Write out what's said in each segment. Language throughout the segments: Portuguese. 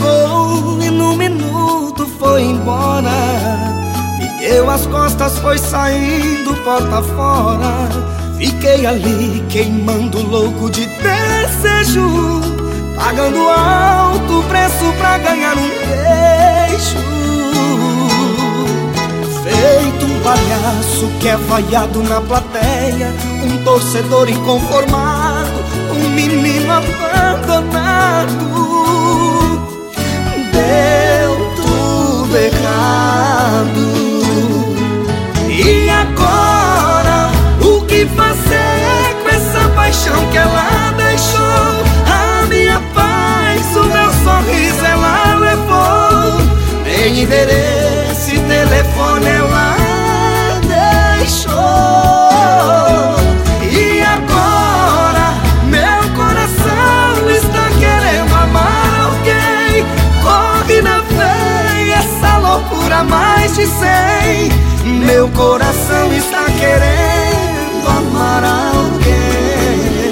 levou e num minuto foi embora. Me deu as costas, foi saindo porta fora. Fiquei ali queimando louco de desejo, pagando alto preço pra ganhar um beijo. Feito um palhaço que é vaiado na plateia, um torcedor inconformado, um menino abandonado. Deu tudo errado. E agora, o que fazer com essa paixão que ela deixou? A minha paz, o meu sorriso ela levou. Nem endereço e telefone ela deixou. E agora, meu coração está querendo amar alguém. Corre na veia essa loucura mais de 100. Meu coração está querendo amar alguém.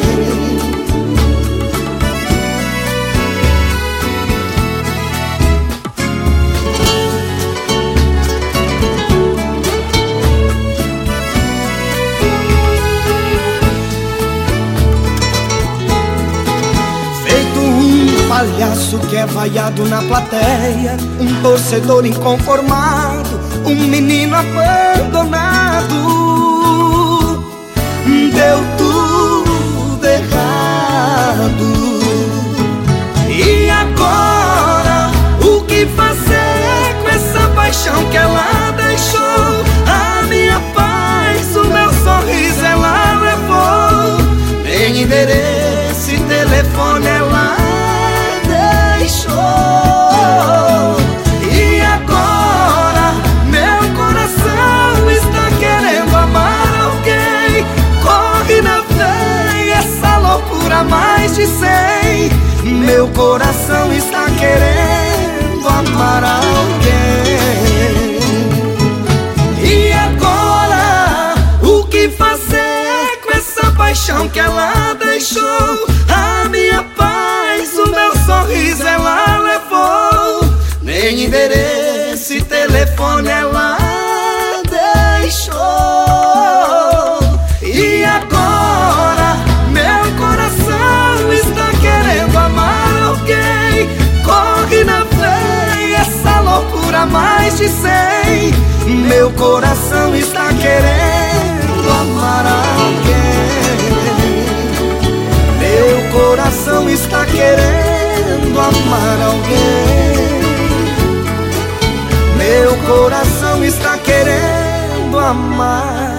Feito um palhaço que é vaiado na plateia, um torcedor inconformado, um menino abandonado. Deu tudo errado. E agora, o que fazer com essa paixão que ela deixou? A minha paz, o meu sorriso ela levou. Nem endereço e telefone ela deixou. E agora, meu coração está querendo amar alguém. Corre na veia essa loucura mais de 100. Meu coração está querendo amar alguém. E agora, o que fazer com essa paixão que ela deixou? A minha paz, o meu sorriso ela levou. Nem endereço e telefone ela deixou. E agora, meu coração está querendo amar alguém. Corre na veia essa loucura mais de 100. Meu coração está querendo amar alguém. Meu coração está querendo amar alguém. Meu coração está querendo amar